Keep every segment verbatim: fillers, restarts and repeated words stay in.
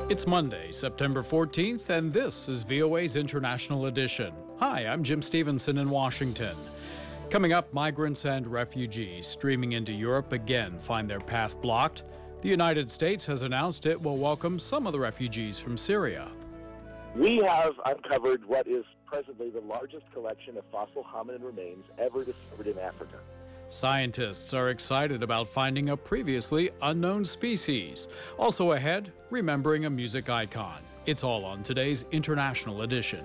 It's Monday, September fourteenth, and this is V O A's International Edition. Hi, I'm Jim Stevenson in Washington. Coming up, migrants and refugees streaming into Europe again find their path blocked. The United States has announced it will welcome some of the refugees from Syria. We have uncovered what is presently the largest collection of fossil hominin remains ever discovered in Africa. Scientists are excited about finding a previously unknown species. Also ahead, remembering a music icon. It's all on today's International Edition.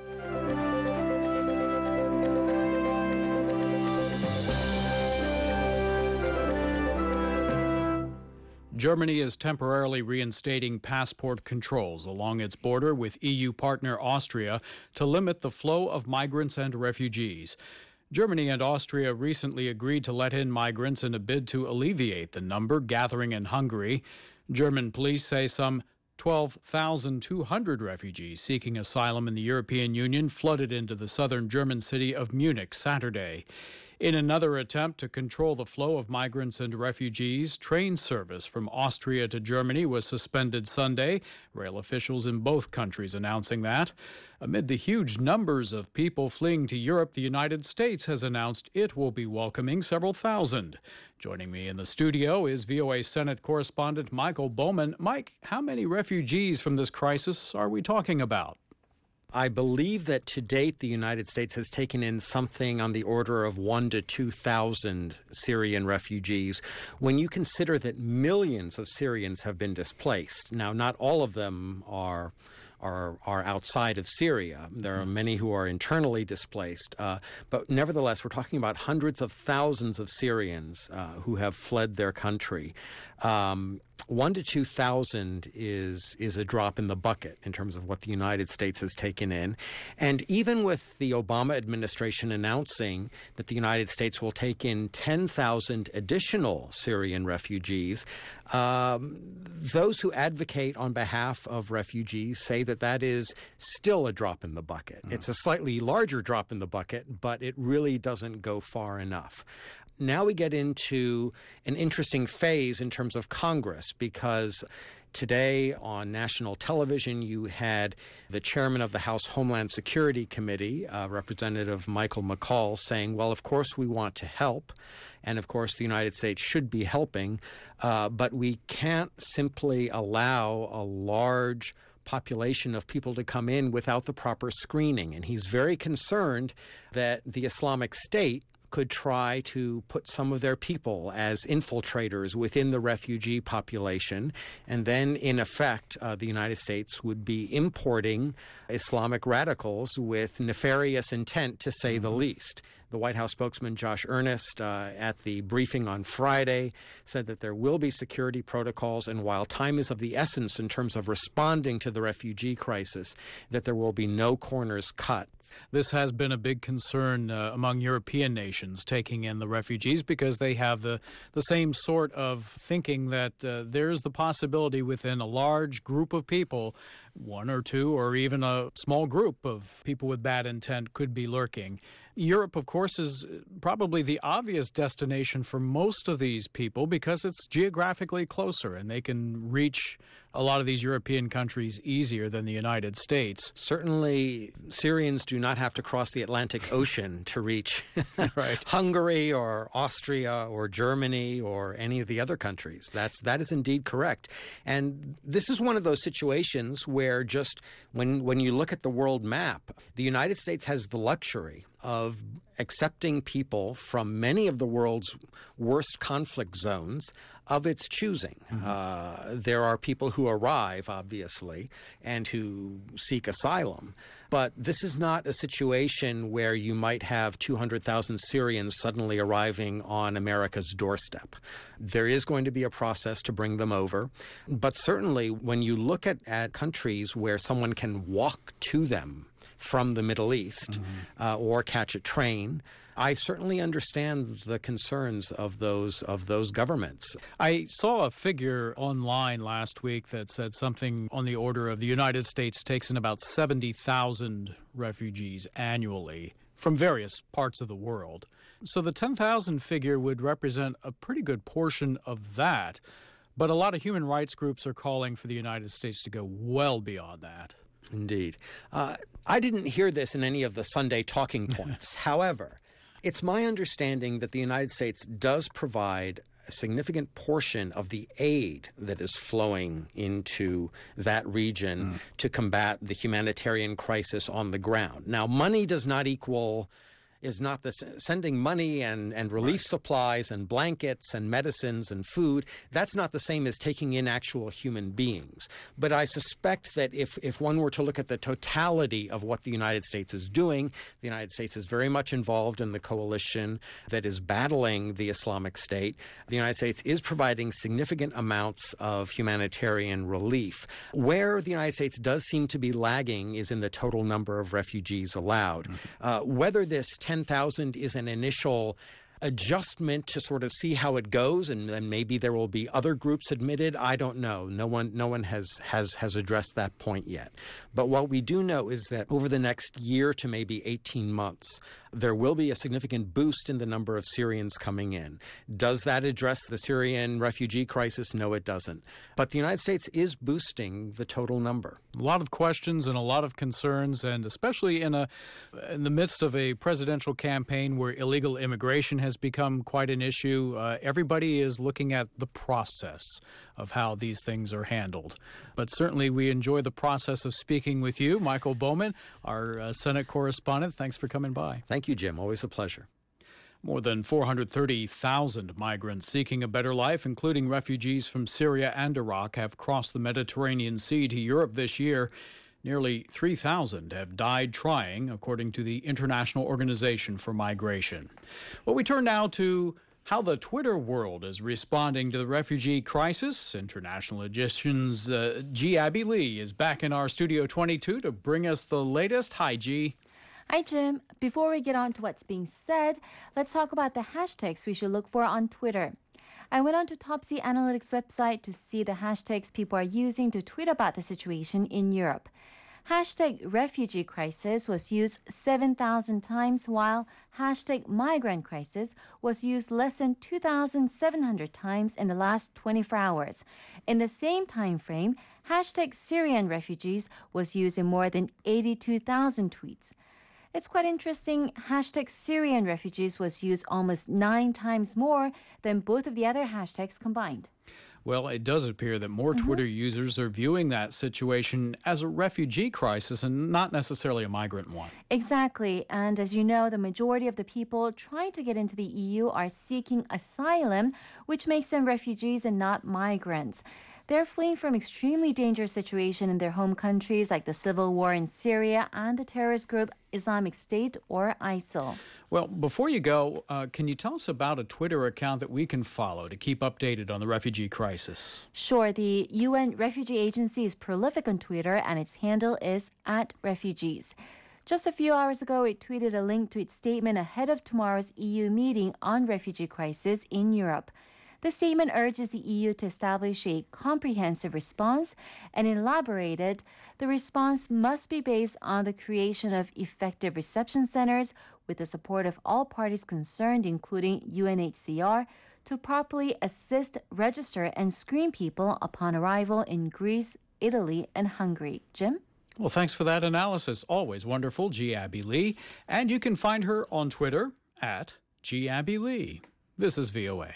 Germany is temporarily reinstating passport controls along its border with E U partner Austria to limit the flow of migrants and refugees. Germany and Austria recently agreed to let in migrants in a bid to alleviate the number gathering in Hungary. German police say some twelve thousand two hundred refugees seeking asylum in the European Union flooded into the southern German city of Munich Saturday. In another attempt to control the flow of migrants and refugees, train service from Austria to Germany was suspended Sunday, rail officials in both countries announcing that. Amid the huge numbers of people fleeing to Europe, the United States has announced it will be welcoming several thousand. Joining me in the studio is V O A Senate correspondent Michael Bowman. Mike, how many refugees from this crisis are we talking about? I believe that to date the United States has taken in something on the order of one to two thousand Syrian refugees. When you consider that millions of Syrians have been displaced, now not all of them are are are outside of Syria. There are many who are internally displaced, uh, but nevertheless, we're talking about hundreds of thousands of Syrians uh, who have fled their country. Um, One to two thousand is is a drop in the bucket in terms of what the United States has taken in. And even with the Obama administration announcing that the United States will take in ten thousand additional Syrian refugees, um, those who advocate on behalf of refugees say that that is still a drop in the bucket. Mm. It's a slightly larger drop in the bucket, but it really doesn't go far enough. Now we get into an interesting phase in terms of Congress, because today on national television you had the chairman of the House Homeland Security Committee, uh, Representative Michael McCaul, saying, well, of course we want to help, and of course the United States should be helping, uh, but we can't simply allow a large population of people to come in without the proper screening. And he's very concerned that the Islamic State could try to put some of their people as infiltrators within the refugee population. And then, in effect, uh, the United States would be importing Islamic radicals with nefarious intent, to say the least. The White House spokesman Josh Earnest uh, at the briefing on Friday said that there will be security protocols, and while time is of the essence in terms of responding to the refugee crisis, that there will be no corners cut. This has been a big concern uh, among European nations taking in the refugees, because they have the, the same sort of thinking that uh, there's the possibility within a large group of people, one or two or even a small group of people with bad intent could be lurking. Europe, of course, is probably the obvious destination for most of these people because it's geographically closer and they can reach a lot of these European countries easier than the United States. Certainly, Syrians do not have to cross the Atlantic Ocean to reach right. Hungary or Austria or Germany or any of the other countries. That's, that is indeed correct. And this is one of those situations where just when, when you look at the world map, the United States has the luxury of accepting people from many of the world's worst conflict zones of its choosing. Mm-hmm. Uh, there are people who arrive, obviously, and who seek asylum. But this is not a situation where you might have two hundred thousand Syrians suddenly arriving on America's doorstep. There is going to be a process to bring them over. But certainly when you look at, at countries where someone can walk to them from the Middle East mm-hmm. uh, or catch a train, I certainly understand the concerns of those of those governments. I saw a figure online last week that said something on the order of the United States takes in about seventy thousand refugees annually from various parts of the world. So the ten thousand figure would represent a pretty good portion of that. But a lot of human rights groups are calling for the United States to go well beyond that. Indeed. Uh, I didn't hear this in any of the Sunday talking points. However, it's my understanding that the United States does provide a significant portion of the aid that is flowing into that region mm. to combat the humanitarian crisis on the ground. Now, money does not equal is not the sending money and, and relief right. supplies and blankets and medicines and food. That's not the same as taking in actual human beings. But I suspect that if, if one were to look at the totality of what the United States is doing, the United States is very much involved in the coalition that is battling the Islamic State. The United States is providing significant amounts of humanitarian relief. Where the United States does seem to be lagging is in the total number of refugees allowed. Mm-hmm. Uh, whether this ten thousand is an initial adjustment to sort of see how it goes, and then maybe there will be other groups admitted, I don't know. No one no one has, has, has addressed that point yet. But what we do know is that over the next year to maybe eighteen months, there will be a significant boost in the number of Syrians coming in. Does that address the Syrian refugee crisis? No, it doesn't. But the United States is boosting the total number. A lot of questions and a lot of concerns, and especially in a in the midst of a presidential campaign where illegal immigration has become quite an issue, uh, everybody is looking at the process of how these things are handled. But certainly we enjoy the process of speaking with you, Michael Bowman, our uh, Senate correspondent. Thanks for coming by. Thank you, Jim. Always a pleasure. More than four hundred thirty thousand migrants seeking a better life, including refugees from Syria and Iraq, have crossed the Mediterranean Sea to Europe this year. Nearly three thousand have died trying, according to the International Organization for Migration. Well, we turn now to how the Twitter world is responding to the refugee crisis. International Edition's uh, G. Abby Lee is back in our Studio twenty-two to bring us the latest. Hi, G. Hi, Jim. Before we get on to what's being said, let's talk about the hashtags we should look for on Twitter. I went on to Topsy Analytics website to see the hashtags people are using to tweet about the situation in Europe. Hashtag refugee crisis was used seven thousand times, while hashtag migrant crisis was used less than two thousand seven hundred times in the last twenty-four hours. In the same time frame, hashtag Syrian refugees was used in more than eighty-two thousand tweets. It's quite interesting, hashtag Syrian refugees was used almost nine times more than both of the other hashtags combined. Well, it does appear that more mm-hmm. Twitter users are viewing that situation as a refugee crisis and not necessarily a migrant one. Exactly. And as you know, the majority of the people trying to get into the E U are seeking asylum, which makes them refugees and not migrants. They're fleeing from extremely dangerous situations in their home countries like the civil war in Syria and the terrorist group Islamic State or ISIL. Well, before you go, uh, can you tell us about a Twitter account that we can follow to keep updated on the refugee crisis? Sure. The U N Refugee Agency is prolific on Twitter, and its handle is at refugees. Just a few hours ago, it tweeted a link to its statement ahead of tomorrow's E U meeting on refugee crisis in Europe. The statement urges the E U to establish a comprehensive response and elaborated the response must be based on the creation of effective reception centers with the support of all parties concerned, including U N H C R, to properly assist, register, and screen people upon arrival in Greece, Italy, and Hungary. Jim? Well, thanks for that analysis. Always wonderful, G. Abby Lee. And you can find her on Twitter at G. Abby Lee. This is V O A.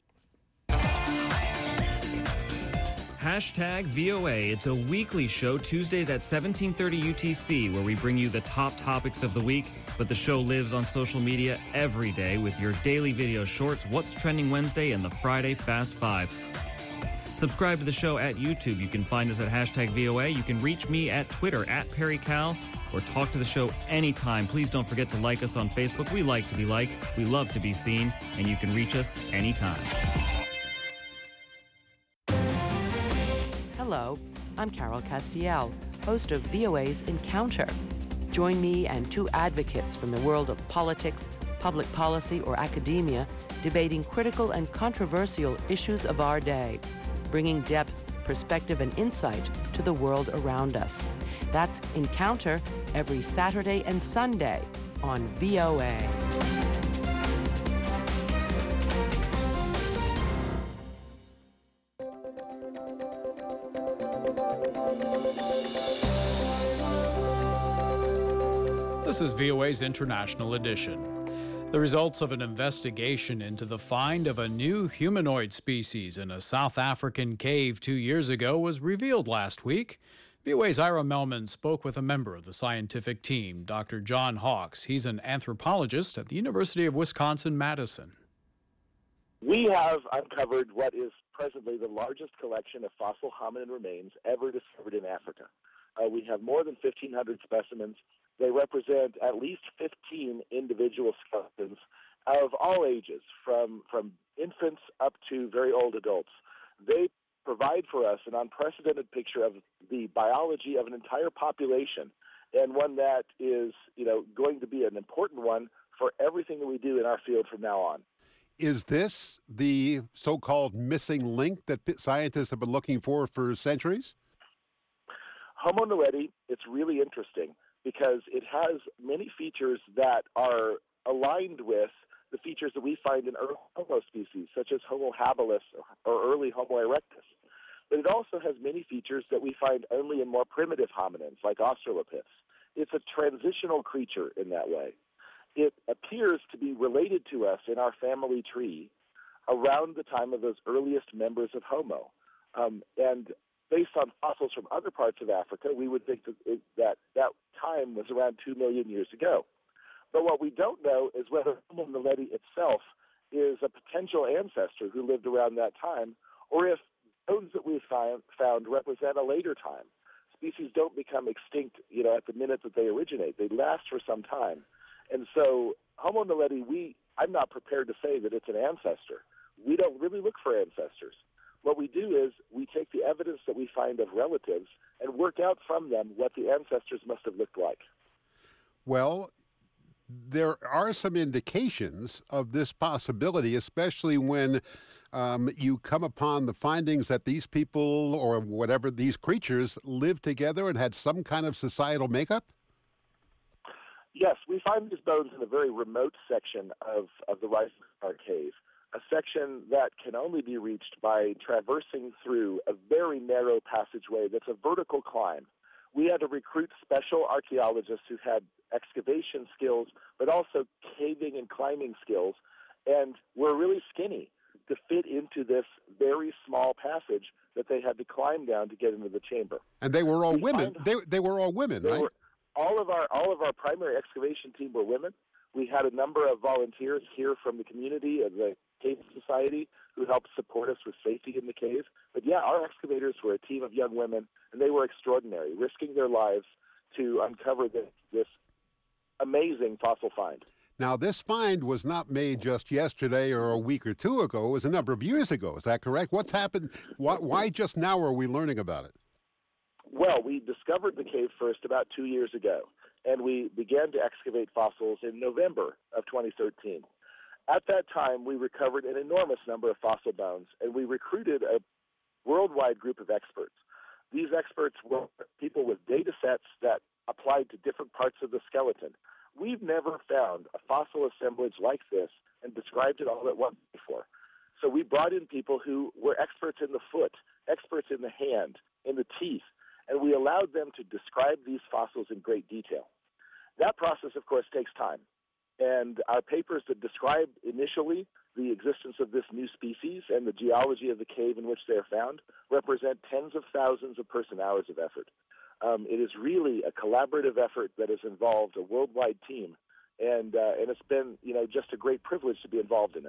Hashtag V O A. It's a weekly show, Tuesdays at seventeen thirty U T C, where we bring you the top topics of the week. But the show lives on social media every day with your daily video shorts, What's Trending Wednesday, and the Friday Fast Five. Subscribe to the show at YouTube. You can find us at hashtag V O A. You can reach me at Twitter, at PerryCal, or talk to the show anytime. Please don't forget to like us on Facebook. We like to be liked. We love to be seen. And you can reach us anytime. Hello, I'm Carol Castiel, host of V O A's Encounter. Join me and two advocates from the world of politics, public policy, or academia debating critical and controversial issues of our day, bringing depth, perspective, and insight to the world around us. That's Encounter every Saturday and Sunday on V O A. This is V O A's International Edition. The results of an investigation into the find of a new humanoid species in a South African cave two years ago was revealed last week. V O A's Ira Melman spoke with a member of the scientific team, Doctor John Hawks. He's an anthropologist at the University of Wisconsin-Madison. We have uncovered what is presently the largest collection of fossil hominin remains ever discovered in Africa. Uh, we have more than fifteen hundred specimens. They represent at least fifteen individual skeletons of all ages, from, from infants up to very old adults. They provide for us an unprecedented picture of the biology of an entire population, and one that is, you know, going to be an important one for everything that we do in our field from now on. Is this the so-called missing link that scientists have been looking for for centuries? Homo naledi, it's really interesting because it has many features that are aligned with the features that we find in early Homo species, such as Homo habilis or early Homo erectus. But it also has many features that we find only in more primitive hominins, like Australopiths. It's a transitional creature in that way. It appears to be related to us in our family tree around the time of those earliest members of Homo. Um, and based on fossils from other parts of Africa, we would think that, it, that that time was around two million years ago. But what we don't know is whether Homo naledi itself is a potential ancestor who lived around that time, or if bones that we've found, found represent a later time. Species don't become extinct, you know, at the minute that they originate. They last for some time. And so Homo naledi, we, I'm not prepared to say that it's an ancestor. We don't really look for ancestors. What we do is we take the evidence that we find of relatives and work out from them what the ancestors must have looked like. Well, there are some indications of this possibility, especially when um, you come upon the findings that these people or whatever, these creatures lived together and had some kind of societal makeup? Yes, we find these bones in a very remote section of, of the Rising Star Cave, a section that can only be reached by traversing through a very narrow passageway that's a vertical climb. We had to recruit special archaeologists who had excavation skills, but also caving and climbing skills, and were really skinny to fit into this very small passage that they had to climb down to get into the chamber. And they were all we women. Find, they they were all women, right? Were, all of our all of our primary excavation team were women. We had a number of volunteers here from the community of the Cave Society who helped support us with safety in the cave. But yeah, our excavators were a team of young women, and they were extraordinary, risking their lives to uncover this, this amazing fossil find. Now, this find was not made just yesterday or a week or two ago. It was a number of years ago. Is that correct? What's happened? Why, why just now are we learning about it? Well, we discovered the cave first about two years ago, and we began to excavate fossils in November of twenty thirteen. At that time, we recovered an enormous number of fossil bones, and we recruited a worldwide group of experts. These experts were people with data sets that applied to different parts of the skeleton. We've never found a fossil assemblage like this and described it all at once before. So we brought in people who were experts in the foot, experts in the hand, in the teeth, and we allowed them to describe these fossils in great detail. That process, of course, takes time. And our papers that describe initially the existence of this new species and the geology of the cave in which they are found represent tens of thousands of person-hours of effort. Um, it is really a collaborative effort that has involved a worldwide team, and uh, and it's been, you know, just a great privilege to be involved in it.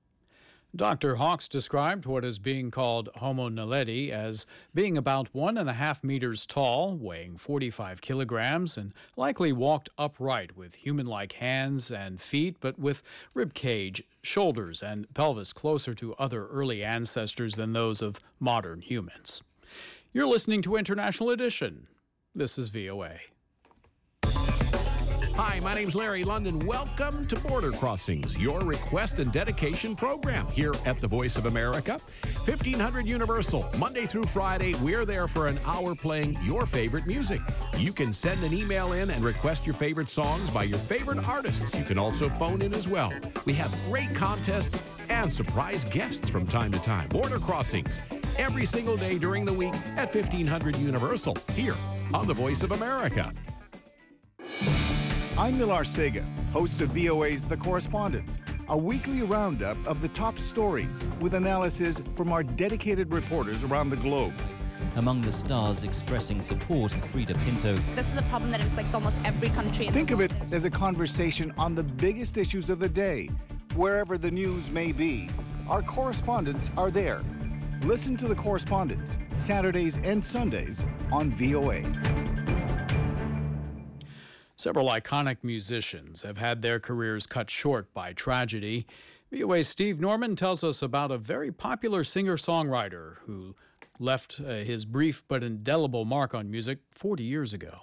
Doctor Hawks described what is being called Homo naledi as being about one and a half meters tall, weighing forty-five kilograms, and likely walked upright with human-like hands and feet, but with rib cage, shoulders, and pelvis closer to other early ancestors than those of modern humans. You're listening to International Edition. This is V O A. Hi, my name's Larry London. Welcome to Border Crossings, your request and dedication program here at the Voice of America. fifteen hundred Universal, Monday through Friday, we're there for an hour playing your favorite music. You can send an email in and request your favorite songs by your favorite artists. You can also phone in as well. We have great contests and surprise guests from time to time. Border Crossings, every single day during the week at fifteen hundred Universal, here on the Voice of America. I'm Millar Sega, host of V O A's The Correspondents, a weekly roundup of the top stories with analysis from our dedicated reporters around the globe. Among the stars expressing support, Frida Pinto. This is a problem that inflicts almost every country in Think the of world. it as a conversation on the biggest issues of the day, wherever the news may be. Our correspondents are there. Listen to The Correspondents, Saturdays and Sundays on V O A. Several iconic musicians have had their careers cut short by tragedy. V O A's Steve Norman tells us about a very popular singer-songwriter who left uh, his brief but indelible mark on music forty years ago.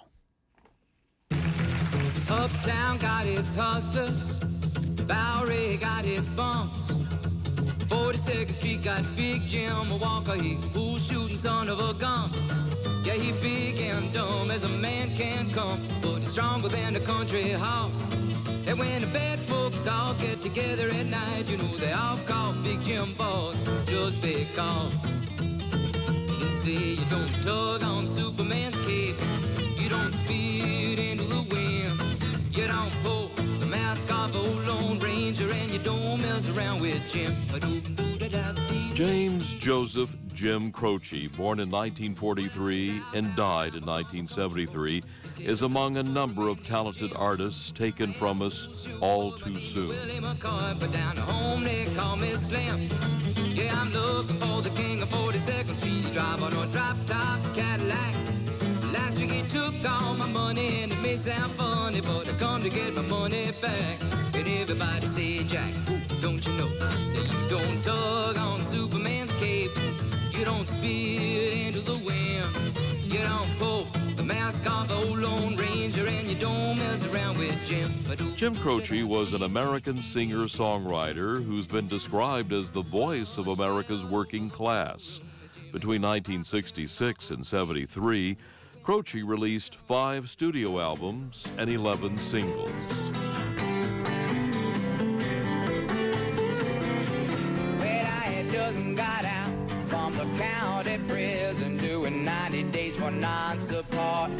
Uptown got its hustlers, Bowery got its bumps, forty-second Street got Big Jim Walker, he fool shooting son of a gun. Yeah, he big and dumb as a man can come, but he's stronger than a country horse. And when the bad folks all get together at night, you know they all call Big Jim boss, just because. You see, you don't tug on Superman's cape, you don't speed into the wind, you don't pull the mask off old Lone Ranger, and you don't mess around with Jim. James Joseph Jim Croce, born in nineteen forty-three and died in nineteen seventy-three, is among a number of talented artists taken from us all too soon. Yeah, I'm looking for the king of forty-second Street. He drive on a drop-top Cadillac. Last week he took all my money, and it may sound funny, but I come to get my money back. And everybody say, Jack, don't you know that you don't tug on Superman's cape, you don't speed into the wind, you don't pull the mask off old Lone Ranger, and you don't mess around with Jim. Jim Croce was an American singer-songwriter who's been described as the voice of America's working class. Between nineteen sixty-six and seventy-three, Croce released five studio albums and eleven singles. Well, I had just got out from the county prison doing ninety days for non-support.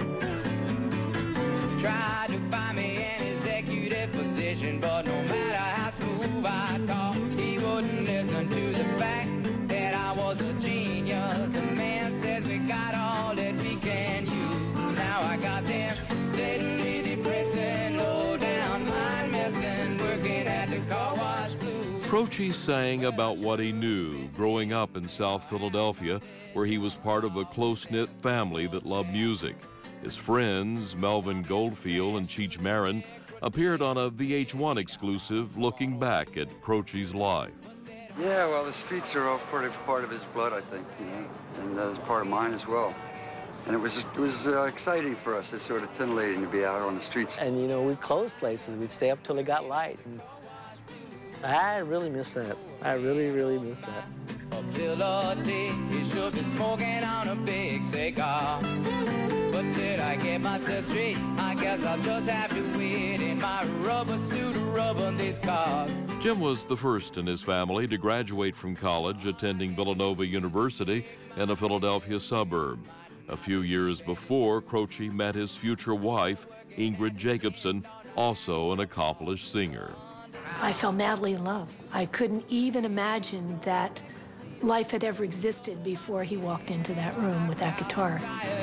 Tried to find me an executive position, but no matter how smooth I talk, he wouldn't listen to the fact that I was a genius. The man says we got all that we can use. Now I got them steadily depressing, low down, mind messing, working at the car wash blues. Croce sang about what he knew growing up in South Philadelphia, where he was part of a close-knit family that loved music. His friends, Melvin Goldfield and Cheech Marin, appeared on a V H one exclusive looking back at Croce's life. Yeah, well, the streets are all part of, part of his blood, I think, you know, and uh, it's part of mine as well. And it was it was uh, exciting for us. It's sort of titillating to be out on the streets. And, you know, we'd close places. We'd stay up till it got light. And I really miss that. I really, really miss that. Ability, he should be smoking on a big cigar. But did I get myself straight? I guess I'll just have to wait in my rubber suit to rub on these cars. Jim was the first in his family to graduate from college, attending Villanova University in a Philadelphia suburb. A few years before, Croce met his future wife, Ingrid Jacobson, also an accomplished singer. I fell madly in love. I couldn't even imagine that life had ever existed before he walked into that room with that guitar.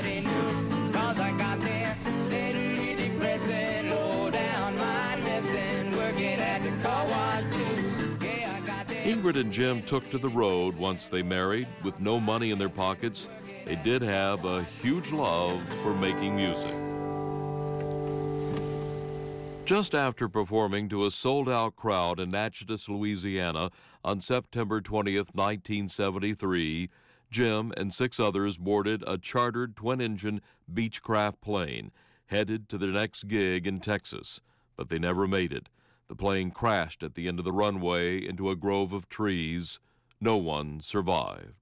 Ingrid and Jim took to the road once they married. With no money in their pockets, they did have a huge love for making music. Just after performing to a sold-out crowd in Natchitoches, Louisiana on September twentieth, nineteen seventy-three, Jim and six others boarded a chartered twin-engine Beechcraft plane, headed to their next gig in Texas, but they never made it. The plane crashed at the end of the runway into a grove of trees. No one survived.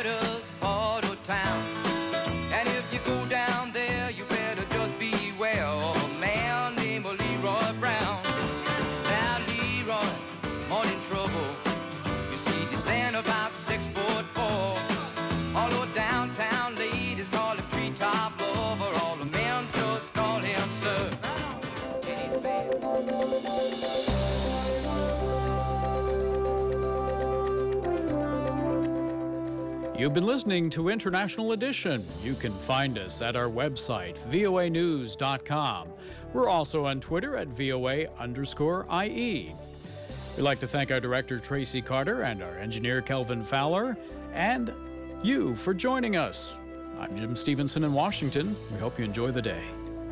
Well, morning trouble. You see, they stand about six foot four. All the downtown ladies call him treetop lover. All the men just call him sir. You've been listening to International Edition. You can find us at our website, V O A news dot com. We're also on Twitter at V O A underscore I E. We'd like to thank our director, Tracy Carter, and our engineer, Kelvin Fowler, and you for joining us. I'm Jim Stevenson in Washington. We hope you enjoy the day.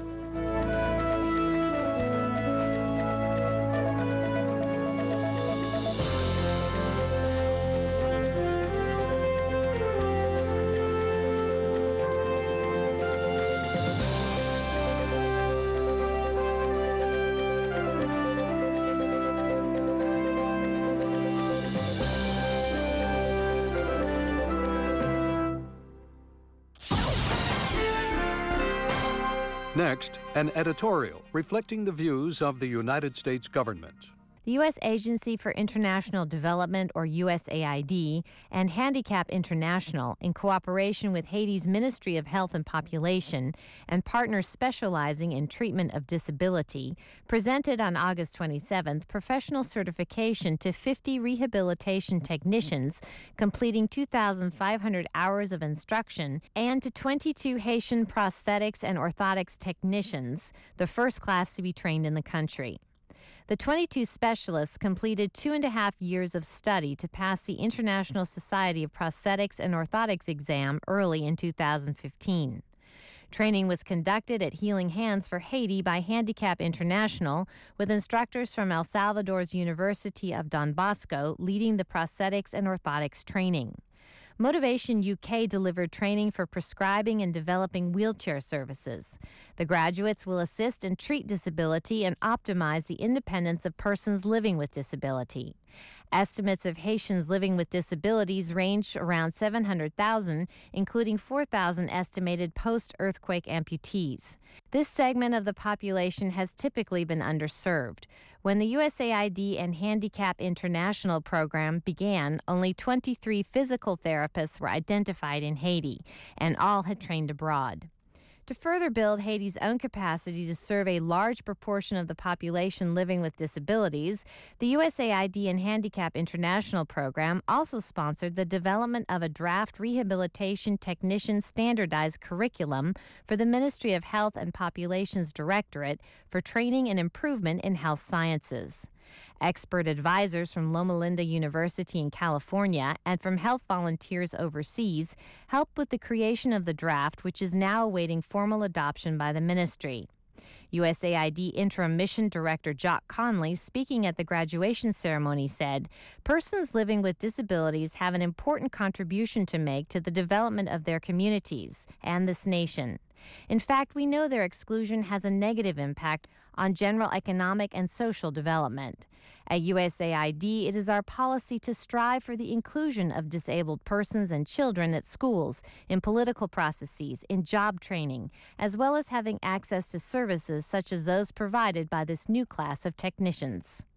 Next, an editorial reflecting the views of the United States government. The U S Agency for International Development, or U S A I D, and Handicap International, in cooperation with Haiti's Ministry of Health and Population and partners specializing in treatment of disability, presented on August twenty-seventh professional certification to fifty rehabilitation technicians completing two thousand five hundred hours of instruction and to twenty-two Haitian prosthetics and orthotics technicians, the first class to be trained in the country. The twenty-two specialists completed two and a half years of study to pass the International Society of Prosthetics and Orthotics exam early in two thousand fifteen. Training was conducted at Healing Hands for Haiti by Handicap International, with instructors from El Salvador's University of Don Bosco leading the prosthetics and orthotics training. Motivation U K delivered training for prescribing and developing wheelchair services. The graduates will assist and treat disability and optimize the independence of persons living with disability. Estimates of Haitians living with disabilities range around seven hundred thousand, including four thousand estimated post-earthquake amputees. This segment of the population has typically been underserved. When the U S A I D and Handicap International program began, only twenty-three physical therapists were identified in Haiti, and all had trained abroad. To further build Haiti's own capacity to serve a large proportion of the population living with disabilities, the U S A I D and Handicap International program also sponsored the development of a draft rehabilitation technician standardized curriculum for the Ministry of Health and Population's Directorate for training and improvement in health sciences. Expert advisors from Loma Linda University in California and from health volunteers overseas helped with the creation of the draft, which is now awaiting formal adoption by the ministry. U S A I D Interim Mission Director Jock Conley, speaking at the graduation ceremony, said, "Persons living with disabilities have an important contribution to make to the development of their communities and this nation. In fact, we know their exclusion has a negative impact on general economic and social development. At U S A I D, it is our policy to strive for the inclusion of disabled persons and children at schools, in political processes, in job training, as well as having access to services such as those provided by this new class of technicians."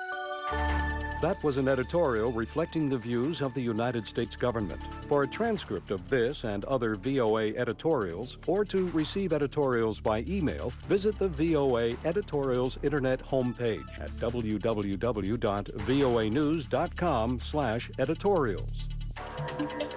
That was an editorial reflecting the views of the United States government. For a transcript of this and other V O A editorials, or to receive editorials by email, visit the V O A Editorials Internet homepage at w w w dot v o a news dot com slash editorials.